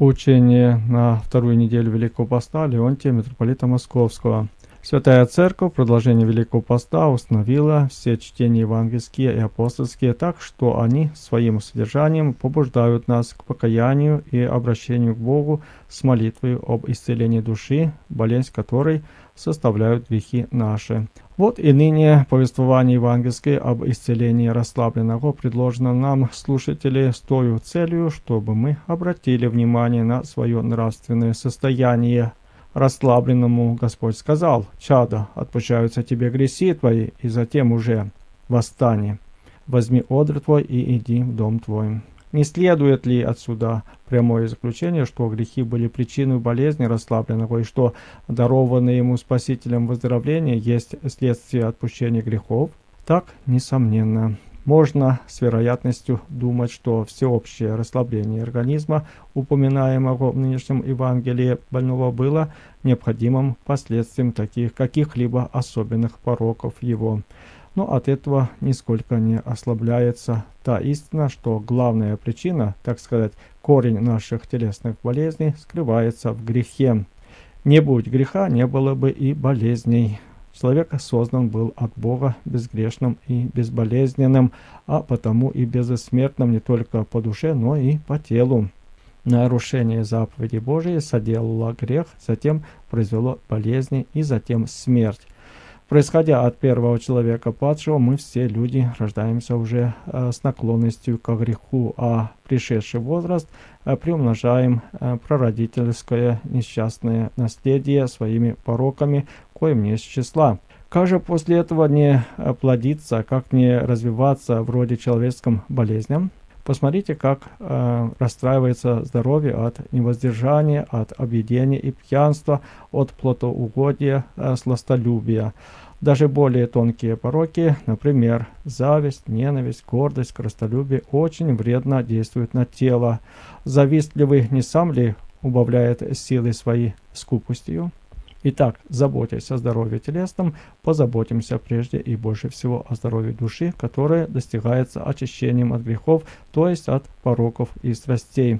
Поучение на вторую неделю Великого Поста Леонтия, митрополита Московского. Святая Церковь в продолжении Великого Поста установила все чтения евангельские и апостольские так, что они своим содержанием побуждают нас к покаянию и обращению к Богу с молитвой об исцелении души, болезнь которой составляют грехи наши. Вот и ныне повествование евангельское об исцелении расслабленного предложено нам, слушатели, с той целью, чтобы мы обратили внимание на свое нравственное состояние. Расслабленному Господь сказал: «Чадо, отпущаются тебе грехи твои, и затем уже восстань, возьми одр твой и иди в дом твой». Не следует ли отсюда прямое заключение, что грехи были причиной болезни расслабленного, и что дарованное ему Спасителем выздоровление есть следствие отпущения грехов? Так, несомненно. Можно с вероятностью думать, что всеобщее расслабление организма, упоминаемого в нынешнем Евангелии больного, было необходимым последствием таких каких-либо особенных пороков его. Но от этого нисколько не ослабляется та истина, что главная причина, так сказать, корень наших телесных болезней скрывается в грехе. Не будь греха, не было бы и болезней. Человек создан был от Бога безгрешным и безболезненным, а потому и безсмертным не только по душе, но и по телу. Нарушение заповедей Божией соделало грех, затем произвело болезни и затем смерть. Происходя от первого человека падшего, мы все люди рождаемся уже с наклонностью к греху, а пришедший возраст приумножаем прародительское несчастное наследие своими пороками, коим не с числа. Как же после этого не плодиться, как не развиваться в роде человеческом болезням? Посмотрите, как расстраивается здоровье от невоздержания, от объедения и пьянства, от плотоугодия, сластолюбия. Даже более тонкие пороки, например, зависть, ненависть, гордость, корыстолюбие, очень вредно действуют на тело. Завистливый не сам ли убавляет силы свои скупостью? Итак, заботясь о здоровье телесном, позаботимся прежде и больше всего о здоровье души, которое достигается очищением от грехов, то есть от пороков и страстей.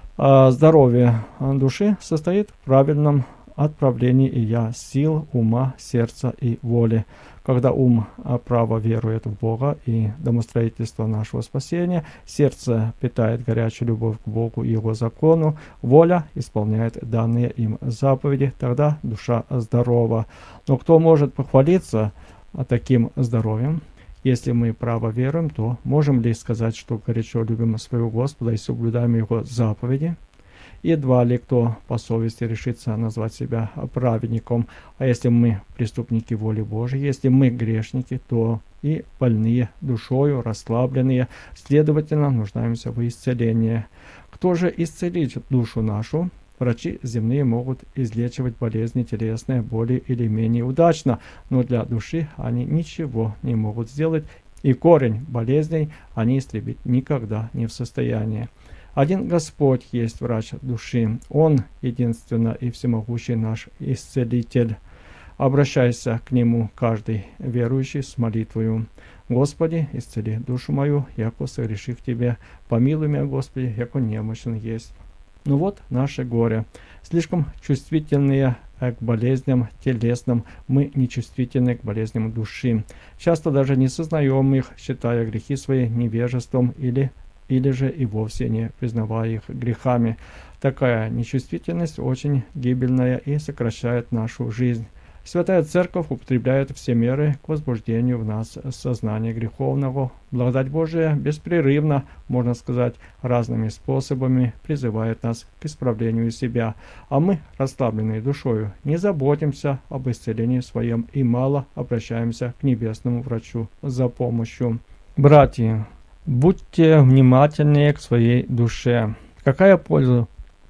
Здоровье души состоит в правильном отправлении сил, ума, сердца и воли. Когда ум право верует в Бога и домостроительство нашего спасения, сердце питает горячую любовь к Богу и Его закону, воля исполняет данные им заповеди, тогда душа здорова. Но кто может похвалиться таким здоровьем? Если мы право веруем, то можем ли сказать, что горячо любим своего Господа и соблюдаем Его заповеди? Едва ли кто по совести решится назвать себя праведником. А если мы преступники воли Божией, если мы грешники, то и больные душою, расслабленные, следовательно, нуждаемся в исцелении. Кто же исцелит душу нашу? Врачи земные могут излечивать болезни телесные более или менее удачно, но для души они ничего не могут сделать, и корень болезней они истребить никогда не в состоянии. Один Господь есть врач души. Он единственно и всемогущий наш исцелитель. Обращайся к Нему каждый верующий с молитвою: «Господи, исцели душу мою, яко согреших Тебе, помилуй меня, Господи, яко немощен есть». Ну вот наше горе. Слишком чувствительные к болезням телесным, мы нечувствительны к болезням души. Часто даже не сознаем их, считая грехи свои невежеством или же и вовсе не признавая их грехами. Такая нечувствительность очень гибельная и сокращает нашу жизнь. Святая Церковь употребляет все меры к возбуждению в нас сознания греховного. Благодать Божия беспрерывно, можно сказать, разными способами призывает нас к исправлению себя. А мы, расслабленные душою, не заботимся об исцелении своем и мало обращаемся к небесному врачу за помощью. Братья, будьте внимательнее к своей душе. Какая польза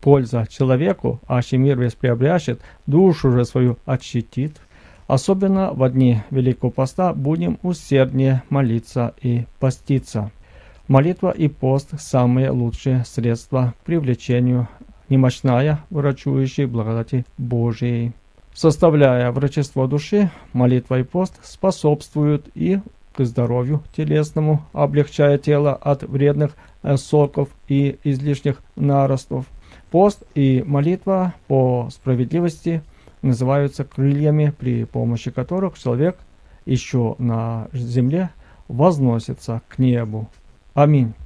человеку, аще мир весь приобрящет, душу же свою отщитит? Особенно в дни Великого Поста будем усерднее молиться и поститься. Молитва и пост – самые лучшие средства к привлечению немощная врачующей благодати Божией. Составляя врачество души, молитва и пост способствуют и к здоровью телесному, облегчая тело от вредных соков и излишних наростов. Пост и молитва по справедливости называются крыльями, при помощи которых человек еще на земле возносится к небу. Аминь.